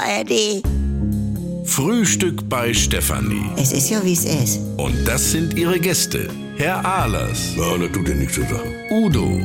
ARD. Frühstück bei Stefanie. Es ist ja, wie es ist. Und das sind ihre Gäste. Herr Ahlers. Ja, das tut ja nichts zur Sache. Udo.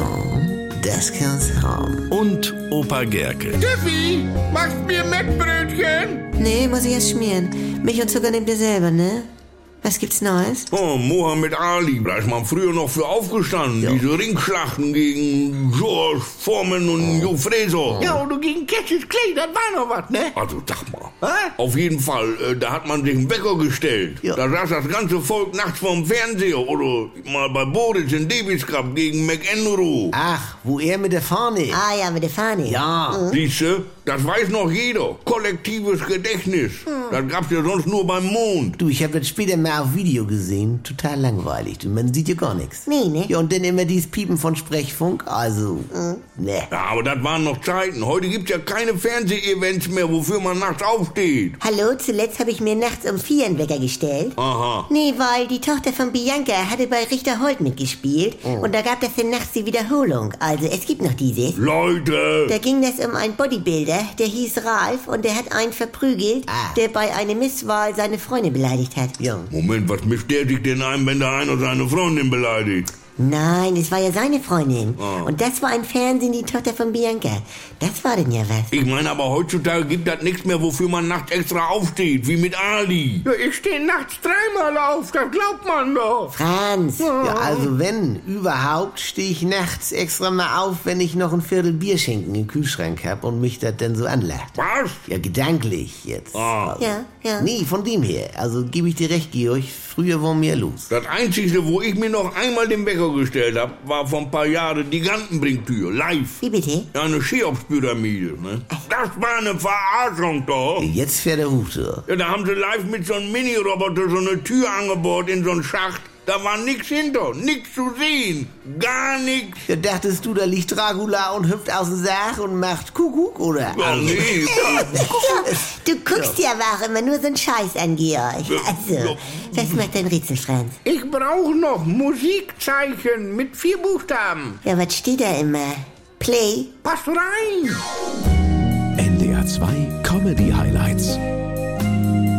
Ja, das kann's haben. Und Opa Gerke. Steffi, machst mir Mettbrötchen? Nee, muss ich erst schmieren. Milch und Zucker nehmt ihr selber, ne? Was gibt's Neues? Oh, Mohammed Ali, da ist man früher noch für aufgestanden. Ja. Diese Ringschlachten gegen George Foreman und Joe Fraser. Ja, und du gegen Cassius Clay, das war noch was, ne? Also, sag mal. Hä? Auf jeden Fall, da hat man sich einen Wecker gestellt. Ja. Da saß das ganze Volk nachts vorm Fernseher oder mal bei Boris in Davis Cup gegen McEnroe. Ach, wo er mit der Fahne. Ah ja, mit der Fahne. Ja. Siehste, das weiß noch jeder. Kollektives Gedächtnis. Das gab's ja sonst nur beim Mond. Du, ich habe das später mal auf Video gesehen. Total langweilig. Du, man sieht ja gar nichts. Nee, ne? Ja, und dann immer dieses Piepen von Sprechfunk. Also, ne. Ja, aber das waren noch Zeiten. Heute gibt's ja keine Fernseh-Events mehr, wofür man nachts aufsteht. Hallo, zuletzt habe ich mir nachts um 4 einen Wecker gestellt. Aha. Nee, weil die Tochter von Bianca hatte bei Richter Holt mitgespielt. Und da gab es dann nachts die Wiederholung. Also, es gibt noch dieses. Leute! Da ging es um einen Bodybuilder, der hieß Ralf und der hat einen verprügelt, der bei einer Misswahl seine Freundin beleidigt hat. Ja. Moment, was mischt der sich denn ein, wenn der einer seine Freundin beleidigt? Nein, es war ja seine Freundin. Und das war im Fernsehen die Tochter von Bianca. Das war denn ja was. Ich meine, aber heutzutage gibt das nichts mehr, wofür man nachts extra aufsteht, wie mit Ali. Ja, ich stehe nachts dreimal auf, das glaubt man doch. Franz. Ja, also wenn, überhaupt, stehe ich nachts extra mal auf, wenn ich noch ein Viertel Bierschinken im Kühlschrank hab und mich das dann so anlacht. Was? Ja, gedanklich jetzt. Ah. Ja, ja. Nee, von dem her. Also gebe ich dir recht, Georg. Früher war mehr los. Das Einzige, wo ich mir noch einmal den Wecker gestellt habe, war vor ein paar Jahren die Gantenbrinktür, live. Wie bitte? Ja, eine Cheops-Pyramide, ne? Das war eine Verarschung doch. Jetzt fährt der Hut so. Ja, da haben sie live mit so einem Mini-Roboter so eine Tür angebohrt in so einen Schacht. Da war nix hinter, nix zu sehen, gar nix. Ja, dachtest du, da liegt Dracula und hüpft aus dem Sarg und macht Kuckuck, oder? Ja, nee. Du guckst ja aber auch immer nur so einen Scheiß an, Georg. Also, was macht dein Rätsel, Franz? Ich brauche noch Musikzeichen mit 4 Buchstaben. Ja, was steht da immer? Play? Passt rein. NDR 2 Comedy Highlights.